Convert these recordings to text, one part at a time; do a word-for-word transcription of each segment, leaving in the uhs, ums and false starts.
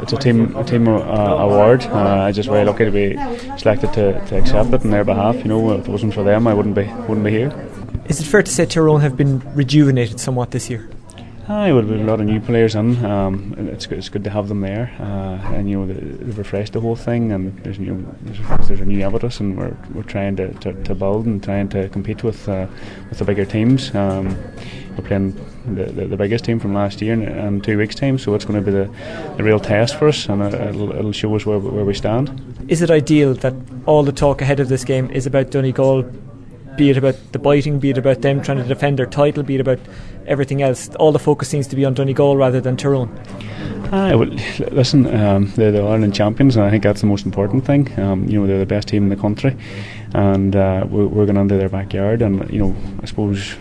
it's a team a team uh, award. Uh, I'm just very lucky to be selected to, to accept it on their behalf. You know, if it wasn't for them, I wouldn't be wouldn't be here. Is it fair to say Tyrone have been rejuvenated somewhat this year? Aye, well, with a lot of new players in, um, it's good, it's good to have them there, uh, and you know they've refreshed the whole thing, and there's new there's, there's a new impetus, and we're we're trying to, to, to build and trying to compete with uh, with the bigger teams. Um, we're playing the, the, the biggest team from last year in, in two weeks' time, so it's going to be the, the real test for us, and it'll, it'll show us where where we stand. Is it ideal that all the talk ahead of this game is about Donegal? Be it about the biting, be it about them trying to defend their title, be it about everything else. All the focus seems to be on Donegal rather than Tyrone. Ah, well, listen, um, they're the Ireland champions, and I think that's the most important thing. Um, you know, they're the best team in the country, and uh, we're, we're going into their backyard, and you know, I suppose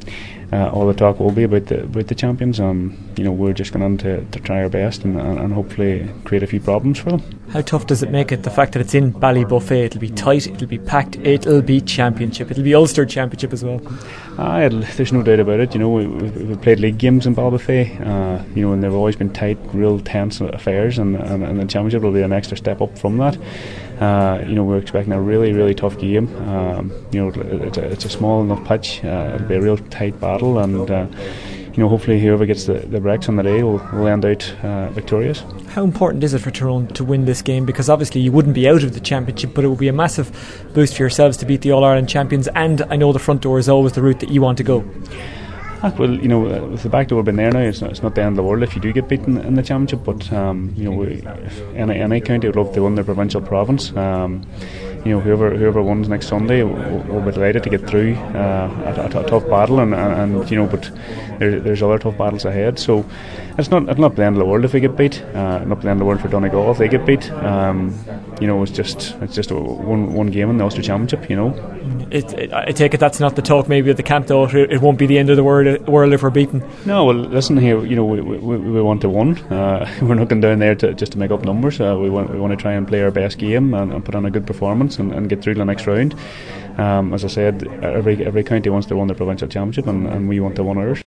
uh, all the talk will be about the about the champions. Um, you know, we're just going on to, to try our best and, and, and hopefully create a few problems for them. How tough does it make it, the fact that it's in Ballybuffet? It'll be tight, it'll be packed, it'll be championship, it'll be Ulster championship as well. Ah, it'll, there's no doubt about it. You know, we, we've, we've played league games in Ballybuffet, uh, you know, and they've always been tight, real tense affairs, and, and, and the championship will be an extra step up from that. Uh, you know, we're expecting a really, really tough game. Um, you know, it's a, it's a small enough pitch. Uh, it'll be a real tight battle, and uh, you know, hopefully whoever gets the, the breaks on the day will, will end out uh, victorious. How important is it for Tyrone to win this game? Because obviously you wouldn't be out of the championship, but it would be a massive boost for yourselves to beat the All-Ireland champions, and I know the front door is always the route that you want to go. Ah, well, you know, uh, with the back door been there now, it's not, it's not the end of the world if you do get beaten in the championship, but um, you know, we, if any, any county would love to win their provincial province. Um, you know, whoever whoever wins next Sunday will, will be delighted to get through uh, a, a, a tough battle, and, and, and you know, but there, there's other tough battles ahead. So it's not it's not the end of the world if we get beat. Uh, not the end of the world for Donegal if they get beat. Um, you know, it's just it's just a one one game in the Ulster Championship. You know, it, it, I take it that's not the talk maybe at the camp though. It won't be the end of the world, world if we're beaten. No, well, listen here. You know, we we, we want to win. Uh, we're not going down there to just to make up numbers. Uh, we want we want to try and play our best game and, and put on a good performance and, and get through the next round. Um, as I said, every every county wants to win the provincial championship, and, and we want to win ours.